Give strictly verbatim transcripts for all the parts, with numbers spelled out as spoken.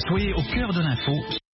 Soyez au cœur de l'info.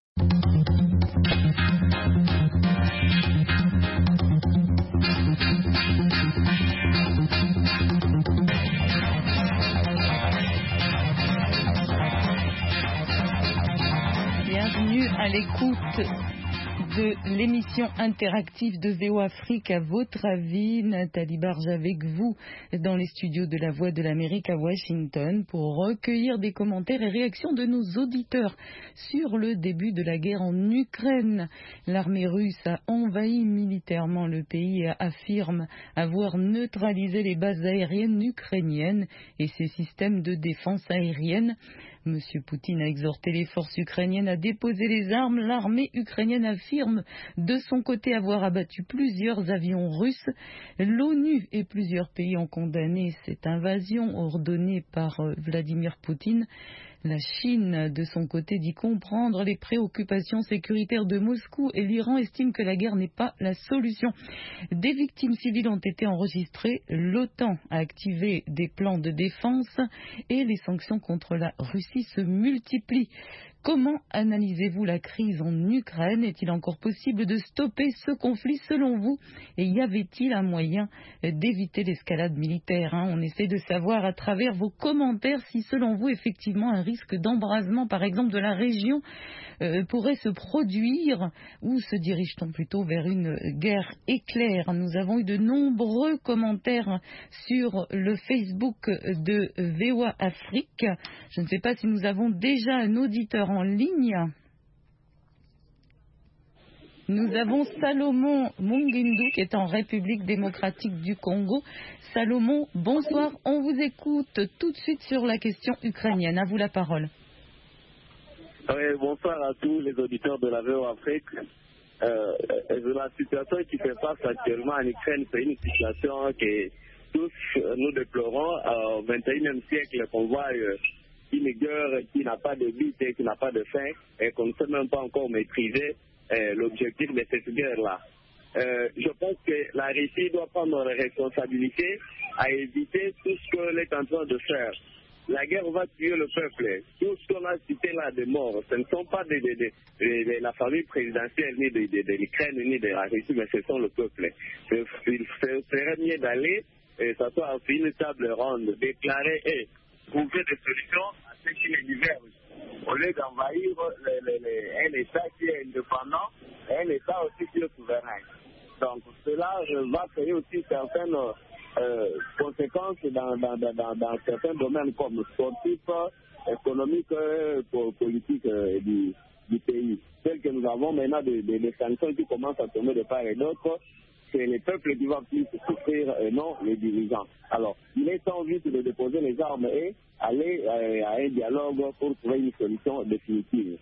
Bienvenue à l'écoute de l'émission interactive de V O Afrique. À votre avis, Nathalie Barge avec vous dans les studios de la Voix de l'Amérique à Washington pour recueillir des commentaires et réactions de nos auditeurs sur le début de la guerre en Ukraine. L'armée russe a envahi militairement le pays et affirme avoir neutralisé les bases aériennes ukrainiennes et ses systèmes de défense aérienne. Monsieur Poutine a exhorté les forces ukrainiennes à déposer les armes. L'armée ukrainienne affirme de son côté avoir abattu plusieurs avions russes. L'ONU et plusieurs pays ont condamné cette invasion ordonnée par Vladimir Poutine. La Chine, de son côté, dit comprendre les préoccupations sécuritaires de Moscou et l'Iran estime que la guerre n'est pas la solution. Des victimes civiles ont été enregistrées. L'OTAN a activé des plans de défense et les sanctions contre la Russie se multiplient. Comment analysez-vous la crise en Ukraine? Est-il encore possible de stopper ce conflit selon vous? Et y avait-il un moyen d'éviter l'escalade militaire, hein? On essaie de savoir à travers vos commentaires si selon vous effectivement un risque d'embrasement par exemple de la région euh, pourrait se produire ou se dirige-t-on plutôt vers une guerre éclair? Nous avons eu de nombreux commentaires sur le Facebook de V O A Afrique. Je ne sais pas si nous avons déjà un auditeur en ligne. Nous avons Salomon Mungindu qui est en République démocratique du Congo. Salomon, bonsoir, on vous écoute tout de suite sur la question ukrainienne. À vous la parole. Oui, bonsoir à tous les auditeurs de la V O Afrique. Euh, la situation qui fait face actuellement en Ukraine, c'est une situation que tous nous déplorons. Au vingt et unième siècle, qu'on voit euh, une guerre qui n'a pas de but et qui n'a pas de fin et qu'on ne sait même pas encore maîtriser euh, l'objectif de cette guerre-là. Euh, je pense que la Russie doit prendre la responsabilité à éviter tout ce qu'elle est en train de faire. La guerre va tuer le peuple. Tout ce qu'on a cité là de morts, ce ne sont pas de, de, de, de, de la famille présidentielle, ni de, de, de l'Ukraine, ni de la Russie, mais ce sont le peuple. Il serait mieux d'aller et s'asseoir sur une table ronde, déclarer et trouver des solutions à ce qui les diverge, au lieu d'envahir les, les, les, un État qui est indépendant et un État aussi qui est souverain. Donc cela va créer aussi certaines euh, conséquences dans, dans, dans, dans certains domaines comme sportifs, économiques, euh, politiques euh, du, du pays. Telles que nous avons maintenant des, des, des sanctions qui commencent à tomber de part et d'autre. C'est les peuples qui vont plus souffrir et non les dirigeants. Alors, il est temps vite de déposer les armes et aller euh, à un dialogue pour trouver une solution définitive.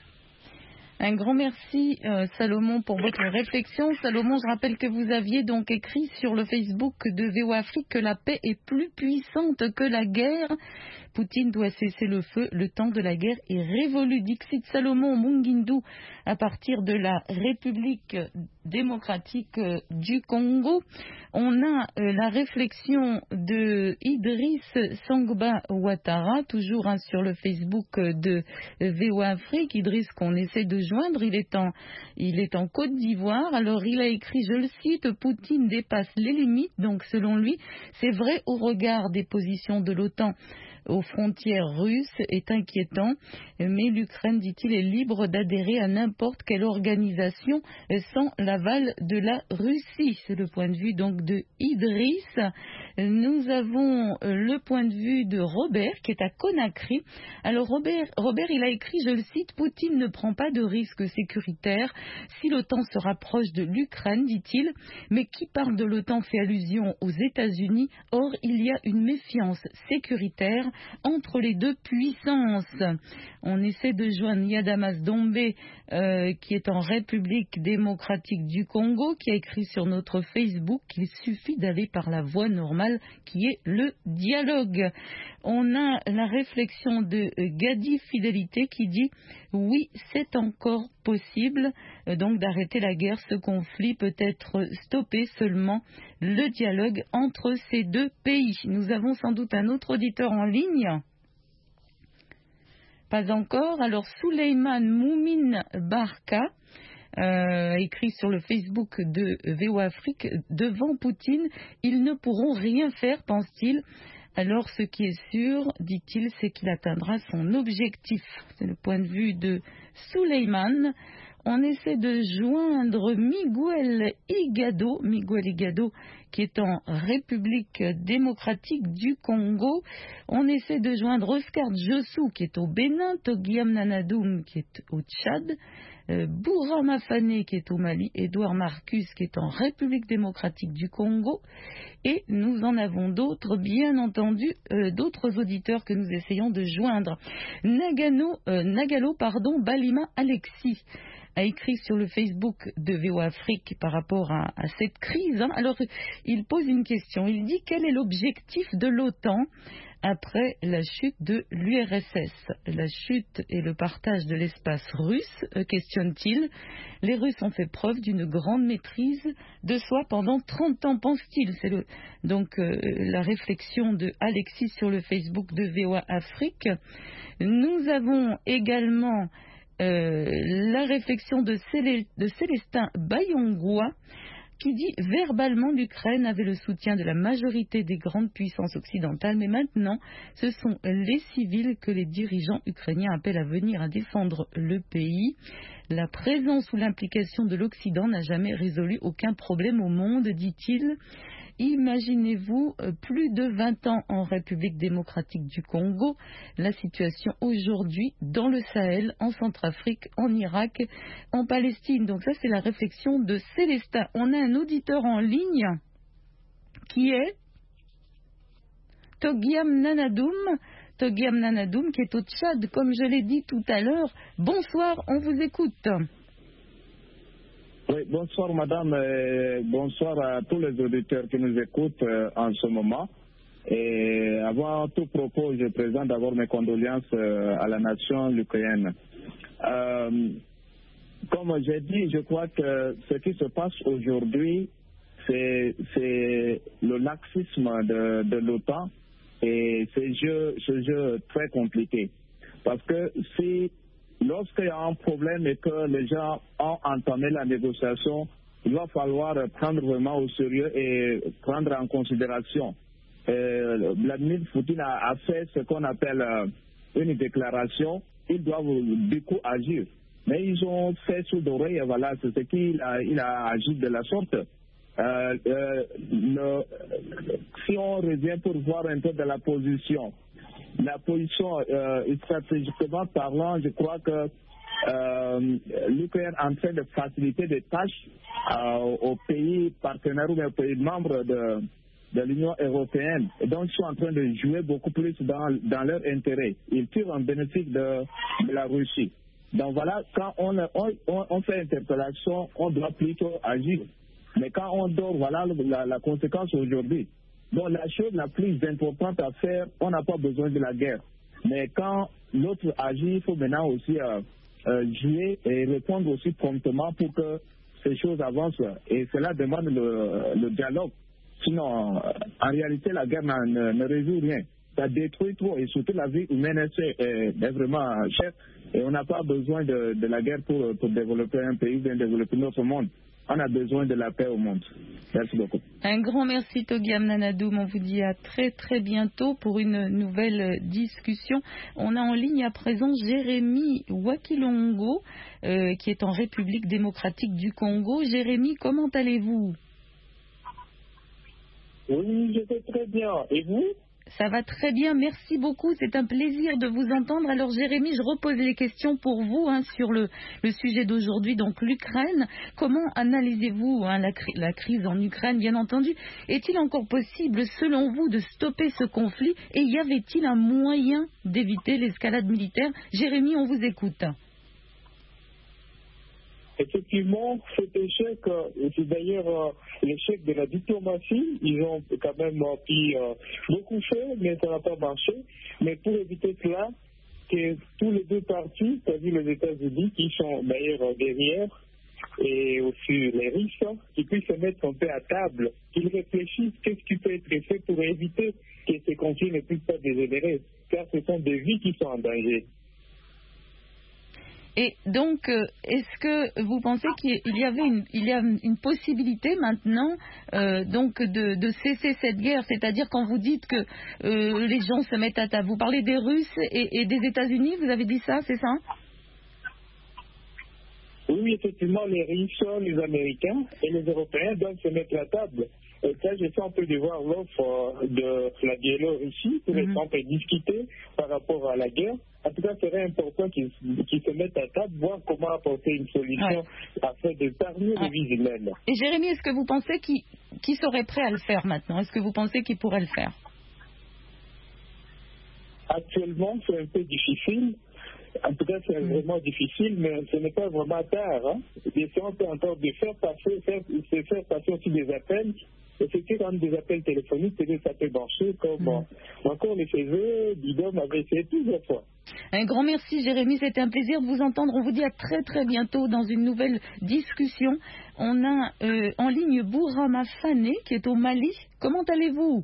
Un grand merci euh, Salomon pour votre réflexion. Salomon, je rappelle que vous aviez donc écrit sur le Facebook de V O Afrique que la paix est plus puissante que la guerre. Poutine doit cesser le feu, le temps de la guerre est révolu. Dixit Salomon Mungindu à partir de la République démocratique du Congo. On a euh, la réflexion de Idriss Sangba Ouattara, toujours hein, sur le Facebook de V O Afrique. Idriss qu'on essaie de joindre, il est en, il est en Côte d'Ivoire. Alors il a écrit, je le cite, Poutine dépasse les limites. Donc selon lui, c'est vrai au regard des positions de l'OTAN aux frontières russes est inquiétant, mais l'Ukraine, dit-il, est libre d'adhérer à n'importe quelle organisation sans l'aval de la Russie. C'est le point de vue donc de Idriss. Nous avons le point de vue de Robert qui est à Conakry. Alors Robert, Robert, il a écrit, je le cite, Poutine ne prend pas de risque sécuritaire si l'OTAN se rapproche de l'Ukraine, dit-il, mais qui parle de l'OTAN fait allusion aux États-Unis. Or, il y a une méfiance sécuritaire entre les deux puissances. On essaie de joindre Yadamas Dombé, euh, qui est en République démocratique du Congo, qui a écrit sur notre Facebook qu'il suffit d'aller par la voie normale, qui est le dialogue. On a la réflexion de Gadi Fidélité qui dit « Oui, c'est encore possible euh, donc d'arrêter la guerre. Ce conflit peut être stoppé seulement le dialogue entre ces deux pays. » Nous avons sans doute un autre auditeur en ligne. Pas encore. Alors, Souleyman Moumin Barka euh, écrit sur le Facebook de V O Afrique, devant Poutine, ils ne pourront rien faire, pense-t-il. Alors, ce qui est sûr, dit-il, c'est qu'il atteindra son objectif. C'est le point de vue de Souleyman. On essaie de joindre Miguel Higado, Miguel Higado qui est en République démocratique du Congo. On essaie de joindre Oscar Djossou qui est au Bénin, Togiam Nanadoum qui est au Tchad, euh, Bourra Mafane qui est au Mali, Édouard Marcus qui est en République démocratique du Congo. Et nous en avons d'autres, bien entendu, euh, d'autres auditeurs que nous essayons de joindre. Nagano, euh, Nagalo, pardon, Balima Alexis a écrit sur le Facebook de V O Afrique par rapport à, à cette crise. Hein. Alors, il pose une question. Il dit quel est l'objectif de l'OTAN après la chute de l'U R S S. La chute et le partage de l'espace russe, euh, questionne-t-il. Les Russes ont fait preuve d'une grande maîtrise de soi pendant trente ans, pense-t-il. C'est le, donc euh, la réflexion de Alexis sur le Facebook de V O Afrique. Nous avons également euh, la réflexion de, Célé, de Célestin Bayongois, qui dit verbalement l'Ukraine avait le soutien de la majorité des grandes puissances occidentales, mais maintenant ce sont les civils que les dirigeants ukrainiens appellent à venir à défendre le pays. La présence ou l'implication de l'Occident n'a jamais résolu aucun problème au monde, dit-il. Imaginez-vous, plus de vingt ans en République démocratique du Congo, la situation aujourd'hui dans le Sahel, en Centrafrique, en Irak, en Palestine. Donc ça, c'est la réflexion de Célestin. On a un auditeur en ligne qui est Togiam Nanadoum, Togiam Nanadoum qui est au Tchad, comme je l'ai dit tout à l'heure. Bonsoir, on vous écoute. Oui, bonsoir madame, et bonsoir à tous les auditeurs qui nous écoutent euh, en ce moment. Et avant tout propos, je présente d'abord mes condoléances euh, à la nation ukrainienne. Euh, comme j'ai dit, je crois que ce qui se passe aujourd'hui, c'est, c'est le laxisme de, de l'OTAN et ce jeu, ce jeu très compliqué. Parce que si lorsqu'il y a un problème et que les gens ont entamé la négociation, il va falloir prendre vraiment au sérieux et prendre en considération. Euh, Vladimir Poutine a, a fait ce qu'on appelle euh, une déclaration. Ils doivent du coup agir. Mais ils ont fait sous l'oreille, voilà, c'est ce qu'il a, il a agi de la sorte. Euh, euh, le, si on revient pour voir un peu de la position, la position euh, stratégiquement parlant, je crois que euh, l'Ukraine est en train de faciliter des tâches euh, aux pays partenaires ou aux pays membres de, de l'Union européenne. Et donc, ils sont en train de jouer beaucoup plus dans, dans leur intérêt. Ils tirent un bénéfice de, de la Russie. Donc voilà, quand on, on, on fait interpellation, on doit plutôt agir. Mais quand on dort, voilà la, la conséquence aujourd'hui. Donc la chose la plus importante à faire, on n'a pas besoin de la guerre. Mais quand l'autre agit, il faut maintenant aussi euh, euh, jouer et répondre aussi promptement pour que ces choses avancent. Et cela demande le, le dialogue. Sinon, euh, en réalité, la guerre ne, ne résout rien. Ça détruit trop et surtout la vie humaine est, est vraiment chère. Et on n'a pas besoin de, de la guerre pour, pour développer un pays, bien développer notre monde. On a besoin de la paix au monde. Merci beaucoup. Un grand merci Togiam Nanadoum. On vous dit à très très bientôt pour une nouvelle discussion. On a en ligne à présent Jérémy Wakilongo euh, qui est en République démocratique du Congo. Jérémy, comment allez-vous? Oui, je vais très bien. Et vous? Ça va très bien, merci beaucoup. C'est un plaisir de vous entendre. Alors Jérémy, je repose les questions pour vous hein, sur le, le sujet d'aujourd'hui, donc l'Ukraine. Comment analysez-vous hein, la, la crise en Ukraine, bien entendu? Est-il encore possible, selon vous, de stopper ce conflit? Et y avait-il un moyen d'éviter l'escalade militaire? Jérémy, on vous écoute. Effectivement, cet échec, euh, c'est d'ailleurs euh, l'échec de la diplomatie. Ils ont quand même euh, pris euh, beaucoup fait, mais ça n'a pas marché. Mais pour éviter cela, que tous les deux parties, c'est-à-dire les États-Unis, qui sont d'ailleurs derrière, et aussi les Russes, qui puissent se mettre un peu à table, qu'ils réfléchissent qu'est-ce qui peut être fait pour éviter que ces conflits ne puissent pas dégénérer, car ce sont des vies qui sont en danger. Et donc, euh, est-ce que vous pensez qu'il y avait une, il y a une possibilité maintenant euh, donc de, de cesser cette guerre? C'est-à-dire quand vous dites que euh, les gens se mettent à table, vous parlez des Russes et, et des États-Unis, vous avez dit ça, c'est ça? Oui, effectivement, les Russes, les Américains et les Européens doivent se mettre à table. Et ça, j'essaie un peu de voir l'offre de la Biélorussie pour mm-hmm. exemple discuter par rapport à la guerre. En tout cas, ce serait important qu'ils qu'ils se mettent à table, voir comment apporter une solution ouais. afin de parler ouais. les vies humaines. Et Jérémy, est-ce que vous pensez qu'ils qu'ils seraient prêts à le faire maintenant? Est-ce que vous pensez qu'ils pourraient le faire? Actuellement, c'est un peu difficile. En tout cas, c'est mmh. vraiment difficile, mais ce n'est pas vraiment tard. Hein. Et si on peut encore de faire passer, faire, faire passer aussi des appels, et c'était quand même des appels téléphoniques, peut-être ça peut marcher, comme mmh. encore les faisait, Bidom avait essayé plusieurs fois. Un grand merci Jérémy, c'était un plaisir de vous entendre. On vous dit à très très bientôt dans une nouvelle discussion. On a euh, en ligne Bourama Fane qui est au Mali. Comment allez-vous?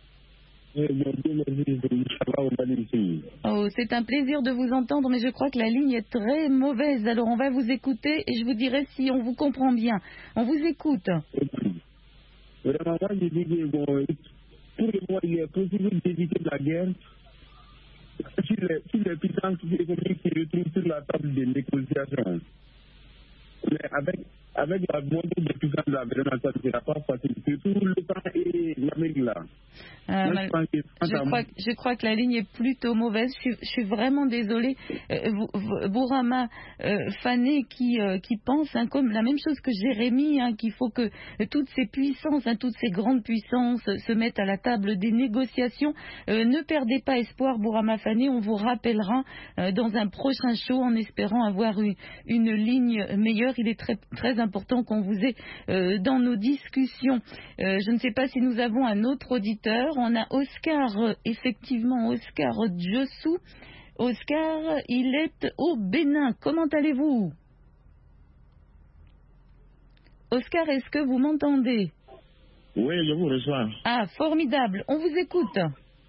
Oh, c'est un plaisir de vous entendre, mais je crois que la ligne est très mauvaise. Alors on va vous écouter et je vous dirai si on vous comprend bien. On vous écoute. Vraiment, moi, je dis que bon, pour le moment, il est possible d'éviter la guerre si les, si les puissances économiques se retrouvent sur la table des négociations. Mais avec, avec la montée des puissances de la vraiment, ça ne sera pas facile. Surtout le temps et l'Amérique là. Euh, Moi, je, pense que, je, crois, je crois que la ligne est plutôt mauvaise. Je suis, je suis vraiment désolée. Euh, Bourama euh, Fane qui, euh, qui pense hein, comme la même chose que Jérémy, hein, qu'il faut que euh, toutes ces puissances, hein, toutes ces grandes puissances euh, se mettent à la table des négociations. Euh, ne perdez pas espoir, Bourama Fane. On vous rappellera euh, dans un prochain show en espérant avoir une, une ligne meilleure. Il est très, très important qu'on vous ait euh, dans nos discussions. Euh, je ne sais pas si nous avons un autre auditeur. On a Oscar, euh, effectivement, Oscar Djossou. Oscar, il est au Bénin. Comment allez-vous? Oscar, est-ce que vous m'entendez? Oui, je vous reçois. Ah, formidable. On vous écoute.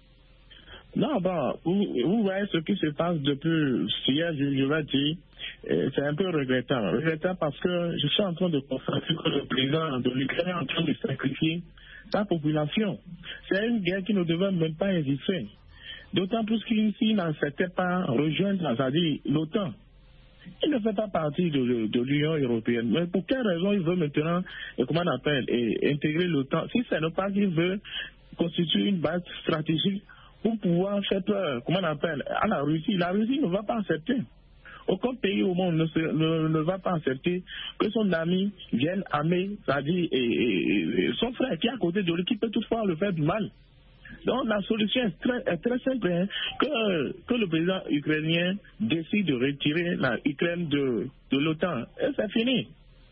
Non, bon, vous, vous voyez ce qui se passe depuis hier, je, je vais dire, c'est un peu regrettable. Regrettable parce que je suis en train de constater que le président de l'Ukraine est en train de sacrifier sa population. C'est une guerre qui ne devait même pas exister. D'autant plus qu'il n'acceptait pas rejoindre, c'est-à-dire l'OTAN. Il ne fait pas partie de, de, de l'Union européenne. Mais pour quelle raison il veut maintenant, comment on appelle, et, intégrer l'OTAN? Si ce n'est pas qu'il veut constituer une base stratégique pour pouvoir faire peur, comment on appelle, à la Russie. La Russie ne va pas accepter. Aucun pays au monde ne, se, ne, ne va pas accepter que son ami vienne armer, c'est-à-dire et, et, et son frère qui est à côté de lui, qui peut toutefois le faire du mal. Donc la solution est très, est très simple, hein, que, que le président ukrainien décide de retirer l'Ukraine de, de l'OTAN. Et c'est fini.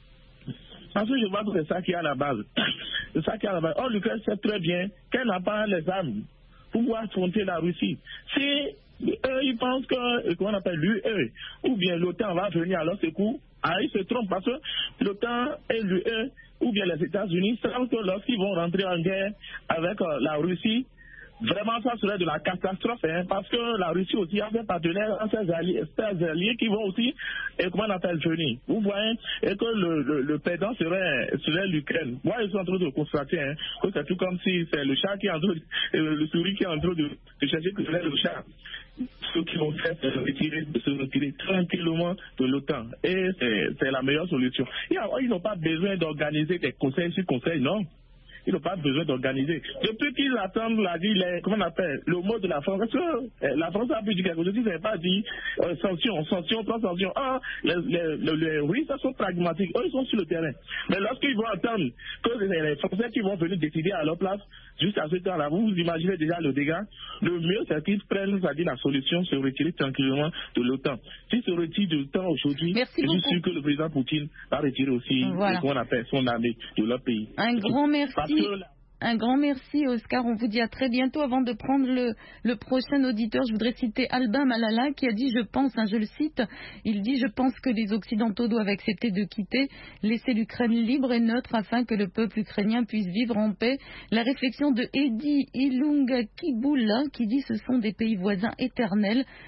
Parce que je vois que c'est ça qui est à la base. C'est ça qui est à la base. Or, l'Ukraine sait très bien qu'elle n'a pas les armes pour pouvoir affronter la Russie. Si eux, ils pensent que, comment on appelle, l'U E ou bien l'OTAN va venir à leur secours, ah, ils se trompent parce que l'OTAN et l'U E ou bien les États-Unis savent que lorsqu'ils vont rentrer en guerre avec euh, la Russie, vraiment ça serait de la catastrophe, hein, parce que la Russie aussi a des partenaires, ses alliés, ses alliés qui vont aussi, et comment on appelle, venir. Vous voyez, et que le, le, le perdant serait, serait l'Ukraine. Moi, je suis en train de constater hein, que c'est tout comme si c'est le chat qui est en train de, le souris qui est en train de, de chercher que c'est le chat. Ceux qui vont faire, c'est se retirer, de se retirer tranquillement de l'OTAN. Et c'est la meilleure solution. Et alors, ils n'ont pas besoin d'organiser des conseils sur conseils, non. Ils n'ont pas besoin d'organiser. Depuis qu'ils attendent la vie, les, comment on appelle, le mot de la France, parce que euh, la France a pu dire quelque chose, ils n'avaient pas dit euh, sanctions, sanctions, pas sanctions. Ah, les, les, les, les Russes sont pragmatiques, eux ils sont sur le terrain. Mais lorsqu'ils vont attendre que les, les Français qui vont venir décider à leur place, jusqu'à ce temps-là, vous vous imaginez déjà le dégât. Le mieux, c'est qu'ils prennent, c'est-à-dire la solution, se retirer tranquillement de l'OTAN. S'ils se retirent de l'OTAN aujourd'hui, je suis sûr que le président Poutine va retirer aussi voilà. ce qu'on appelle son armée de leur pays. Un grand merci. Un grand merci, Oscar. On vous dit à très bientôt. Avant de prendre le, le prochain auditeur, je voudrais citer Albin Malala qui a dit, je pense, hein, je le cite, il dit, je pense que les Occidentaux doivent accepter de quitter, laisser l'Ukraine libre et neutre afin que le peuple ukrainien puisse vivre en paix. La réflexion de Edi Ilunga Kibula qui dit, ce sont des pays voisins éternels.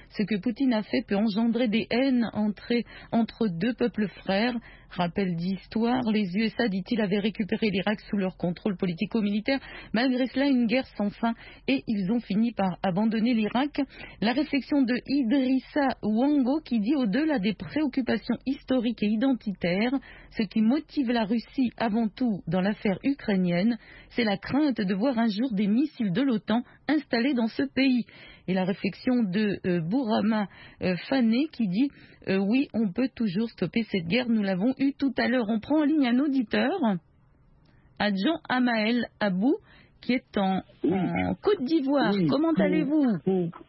Ce que Poutine a fait peut engendrer des haines entre, entre deux peuples frères. Rappel d'histoire, les U S A, dit-il, avaient récupéré l'Irak sous leur contrôle politico-militaire. Malgré cela, une guerre sans fin et ils ont fini par abandonner l'Irak. La réflexion de Idrissa Wango qui dit au-delà des préoccupations historiques et identitaires, ce qui motive la Russie avant tout dans l'affaire ukrainienne, c'est la crainte de voir un jour des missiles de l'OTAN installés dans ce pays. Et la réflexion de euh, Bourama euh, Fané qui dit euh, oui, on peut toujours stopper cette guerre, nous l'avons eu tout à l'heure. On prend en ligne un auditeur, Adjan Amael Abou, qui est en, oui. en Côte d'Ivoire. Oui. Comment oui. allez-vous?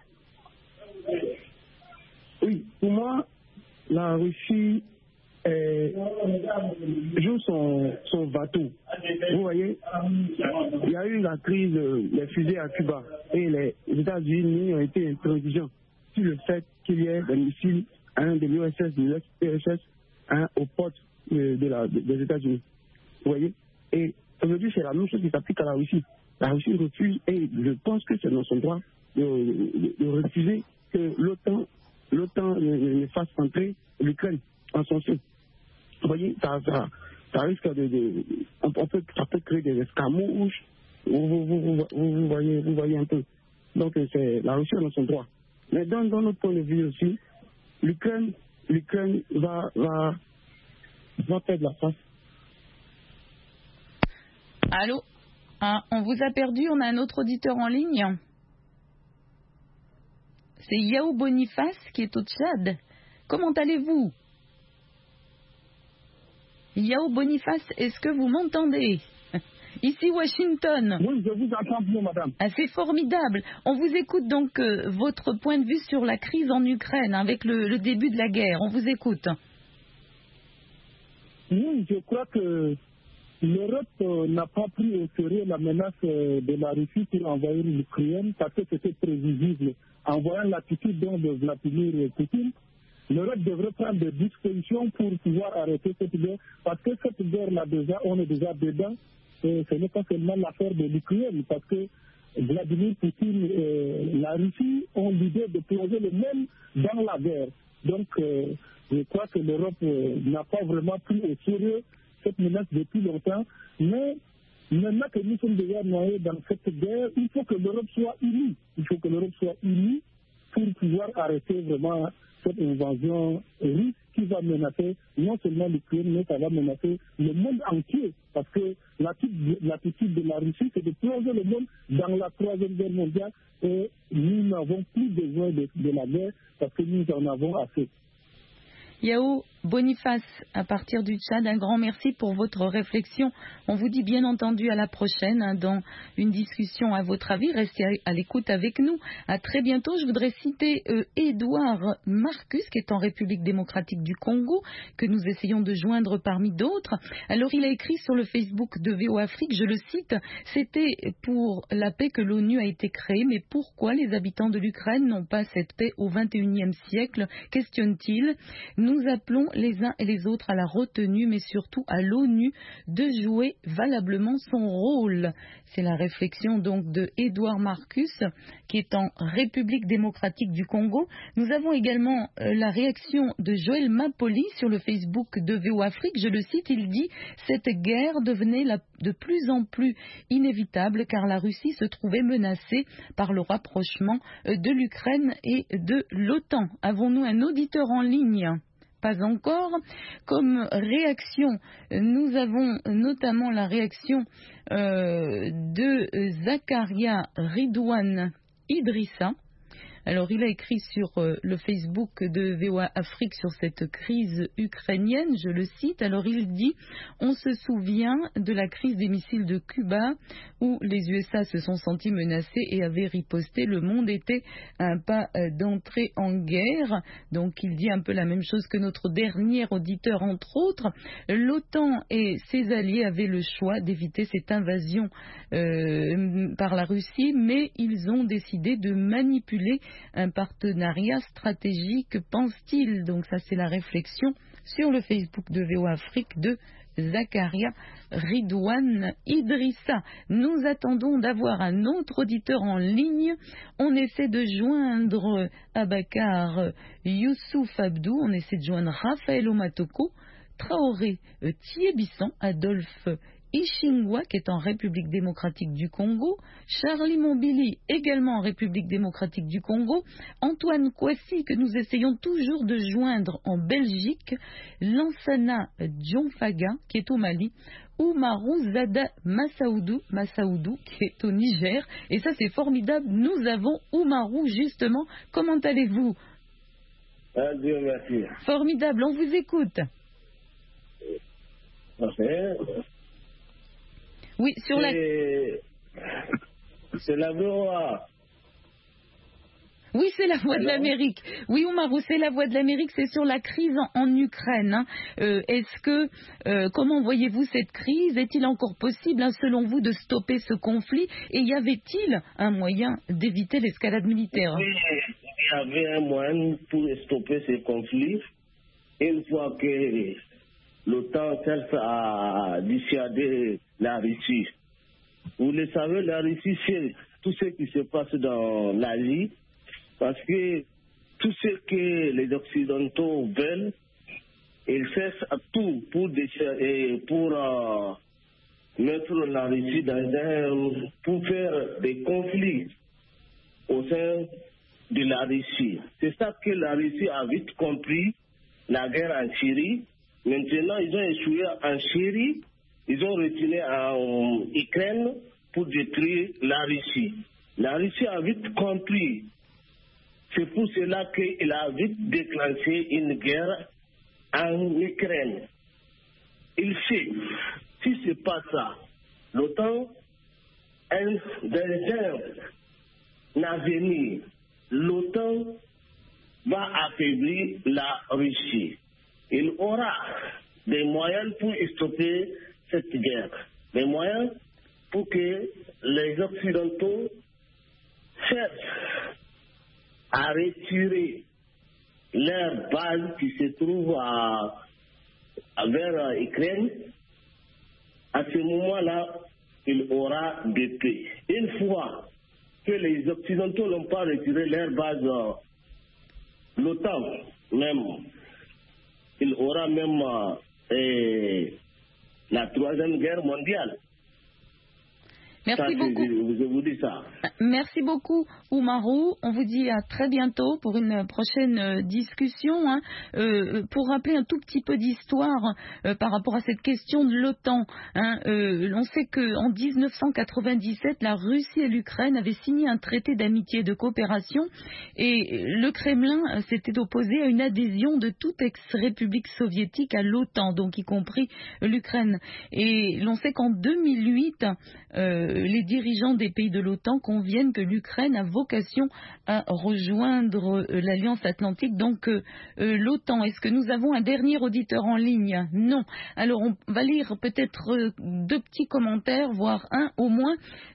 Oui, pour moi, la Russie euh, joue son, son bateau. Vous voyez, il y a eu la crise des fusées à Cuba et les États-Unis ont été intransigeants sur le fait qu'il y ait des missiles, un de l'U S S, de l'U S S, un aux portes de, de la, de, des États-Unis. Vous voyez, et aujourd'hui, c'est la même chose qui s'applique à la Russie. La Russie refuse, et je pense que c'est dans son droit de, de, de refuser que l'OTAN l'OTAN ne fasse entrer l'Ukraine en son sein. Vous voyez, ça, ça, ça risque de, de on peut, ça peut créer des escarmouches. Vous, vous, vous, vous, vous, voyez, vous voyez un peu. Donc c'est la Russie dans son droit. Mais dans, dans notre point de vue aussi, l'Ukraine, l'Ukraine va, va, va perdre la face. Allô, ah, on vous a perdu, on a un autre auditeur en ligne. C'est Yao Boniface qui est au Tchad. Comment allez-vous? Yao Boniface, est-ce que vous m'entendez? Ici Washington. Oui, je vous entends bien, madame. Ah, c'est formidable. On vous écoute donc euh, votre point de vue sur la crise en Ukraine avec le, le début de la guerre. On vous écoute. Oui, je crois que l'Europe euh, n'a pas pris au sérieux la menace euh, de la Russie pour envahir l'Ukraine parce que c'était prévisible. En voyant l'attitude de Vladimir Poutine, l'Europe devrait prendre des dispositions pour pouvoir arrêter cette guerre parce que cette guerre-là, déjà, on est déjà dedans. Et ce n'est pas seulement l'affaire de l'Ukraine parce que Vladimir Poutine et la Russie ont l'idée de plonger le même dans la guerre. Donc, euh, je crois que l'Europe euh, n'a pas vraiment pris au sérieux cette menace depuis longtemps. Mais maintenant que nous sommes déjà noyés dans cette guerre, il faut que l'Europe soit unie. Il faut que l'Europe soit unie pour pouvoir arrêter vraiment cette invasion russe qui va menacer non seulement l'Ukraine, mais ça va menacer le monde entier. Parce que l'attitude de la Russie, c'est de plonger le monde dans la troisième guerre mondiale et nous n'avons plus besoin de, de la guerre parce que nous en avons assez. Yao Boniface, à partir du Tchad, un grand merci pour votre réflexion. On vous dit bien entendu à la prochaine hein, dans une discussion à votre avis. Restez à, à l'écoute avec nous. À très bientôt. Je voudrais citer euh, Édouard Marcus, qui est en République démocratique du Congo, que nous essayons de joindre parmi d'autres. Alors il a écrit sur le Facebook de V O Afrique, je le cite, « C'était pour la paix que l'ONU a été créée, mais pourquoi les habitants de l'Ukraine n'ont pas cette paix au vingt et unième siècle ?» questionne-t-il. Nous appelons les uns et les autres à la retenue, mais surtout à l'ONU de jouer valablement son rôle. C'est la réflexion donc de Édouard Marcus, qui est en République démocratique du Congo. Nous avons également euh, la réaction de Joël Mapoli sur le Facebook de V O Afrique. Je le cite, il dit « Cette guerre devenait la, de plus en plus inévitable car la Russie se trouvait menacée par le rapprochement de l'Ukraine et de l'OTAN. » Avons-nous un auditeur en ligne ? Pas encore. Comme réaction, nous avons notamment la réaction euh, de Zakaria Ridouane Idrissa. Alors, il a écrit sur euh, le Facebook de V O A Afrique sur cette crise ukrainienne, je le cite. Alors, il dit « On se souvient de la crise des missiles de Cuba où les U S A se sont sentis menacés et avaient riposté. Le monde était un pas euh, d'entrée en guerre. » Donc, il dit un peu la même chose que notre dernier auditeur, entre autres. L'OTAN et ses alliés avaient le choix d'éviter cette invasion euh, par la Russie, mais ils ont décidé de manipuler un partenariat stratégique, pense-t-il. Donc ça, c'est la réflexion sur le Facebook de V O Afrique de Zakaria Ridouane Idrissa. Nous attendons d'avoir un autre auditeur en ligne. On essaie de joindre Abakar Youssouf Abdou, on essaie de joindre Raphaël Omatoko, Traoré Thiébissan, Adolphe Ishingwa qui est en République démocratique du Congo, Charlie Mombili également en République démocratique du Congo, Antoine Kouassi que nous essayons toujours de joindre en Belgique, Lansana Djonfaga qui est au Mali, Oumarou Zada Massaoudou, Massaoudou qui est au Niger, et ça c'est formidable, nous avons Oumarou justement. Comment allez-vous? Ah, Dieu merci. Formidable, on vous écoute. Parfait. Oui, sur la... C'est la V O A. Oui, c'est la voix Alors de l'Amérique. Oui, Oumarou, c'est la voix de l'Amérique, c'est sur la crise en, en Ukraine. Hein. Euh, est-ce que, euh, comment voyez-vous cette crise? Est-il encore possible, hein, selon vous, de stopper ce conflit? Et y avait-il un moyen d'éviter l'escalade militaire? Oui, il y avait un moyen pour stopper ce conflit. Une fois que l'OTAN cherche à dissuader la Russie. Vous le savez, la Russie, c'est tout ce qui se passe dans l'Asie, parce que tout ce que les Occidentaux veulent, ils cherchent à tout pour, pour euh, mettre la Russie dans un... pour faire des conflits au sein de la Russie. C'est ça que la Russie a vite compris, la guerre en Syrie. Maintenant, ils ont échoué en Syrie, ils ont retiré en Ukraine pour détruire la Russie. La Russie a vite compris. C'est pour cela qu'il a vite déclenché une guerre en Ukraine. Il sait, si ce n'est pas ça, l'OTAN, dans un avenir, l'OTAN va affaiblir la Russie. Il aura des moyens pour stopper cette guerre, des moyens pour que les Occidentaux cherchent à retirer leur base qui se trouve à, à vers l'Ukraine. À ce moment-là, il aura des paix. Une fois que les Occidentaux n'ont pas retiré leur base, l'OTAN même, il aura même euh, la troisième guerre mondiale. Merci ça, beaucoup. Je, je vous dis ça. Merci beaucoup, Oumarou. On vous dit à très bientôt pour une prochaine discussion. Hein. Euh, pour rappeler un tout petit peu d'histoire euh, par rapport à cette question de l'OTAN. Hein. Euh, on sait qu'en dix-neuf cent quatre-vingt-dix-sept, la Russie et l'Ukraine avaient signé un traité d'amitié et de coopération et le Kremlin s'était opposé à une adhésion de toute ex-république soviétique à l'OTAN, donc y compris l'Ukraine. Et l'on sait qu'en deux mille huit, euh, les dirigeants des pays de l'OTAN conviennent que l'Ukraine a vocation à rejoindre euh, l'Alliance Atlantique, donc euh, euh, l'OTAN. Est-ce que nous avons un dernier auditeur en ligne? Non. Alors on va lire peut-être euh, deux petits commentaires, voire un au moins.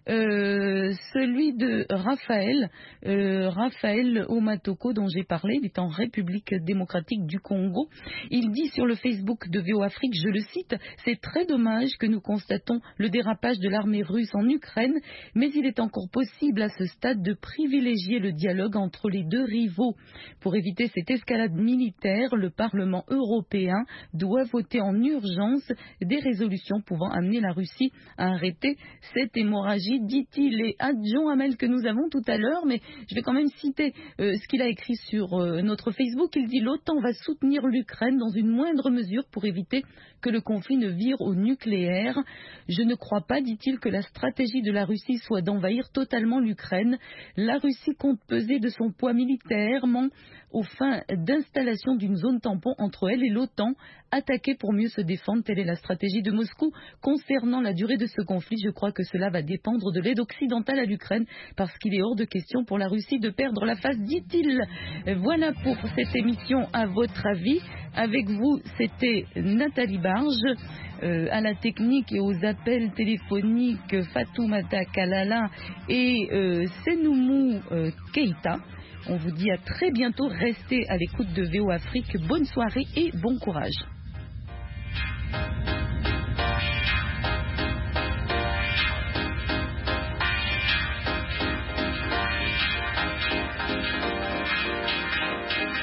Euh, celui de Raphaël, euh, Raphaël Omatoko dont j'ai parlé, il est en République démocratique du Congo. Il dit sur le Facebook de V O Afrique, je le cite, « C'est très dommage que nous constatons le dérapage de l'armée russe en Ukraine, mais il est encore possible à ce stade de privilégier le dialogue entre les deux rivaux. Pour éviter cette escalade militaire, le Parlement européen doit voter en urgence des résolutions pouvant amener la Russie à arrêter cette hémorragie, dit-il. Et adjoint Hamel que nous avons tout à l'heure, mais je vais quand même citer euh, ce qu'il a écrit sur euh, notre Facebook. Il dit « L'OTAN va soutenir l'Ukraine dans une moindre mesure pour éviter que le conflit ne vire au nucléaire. Je ne crois pas, dit-il, que la stratégie de la Russie soit d'envahir totalement l'Ukraine. La Russie compte peser de son poids militairement aux fins d'installation d'une zone tampon entre elle et l'OTAN, attaquer pour mieux se défendre. Telle est la stratégie de Moscou. Concernant la durée de ce conflit, je crois que cela va dépendre de l'aide occidentale à l'Ukraine, parce qu'il est hors de question pour la Russie de perdre la face, dit-il. » Voilà pour cette émission À votre avis. Avec vous, c'était Nathalie Barge, euh, à la technique et aux appels téléphoniques Fatoumata Kalala et euh, Senoumou euh, Keita. On vous dit à très bientôt. Restez à l'écoute de V O Afrique. Bonne soirée et bon courage.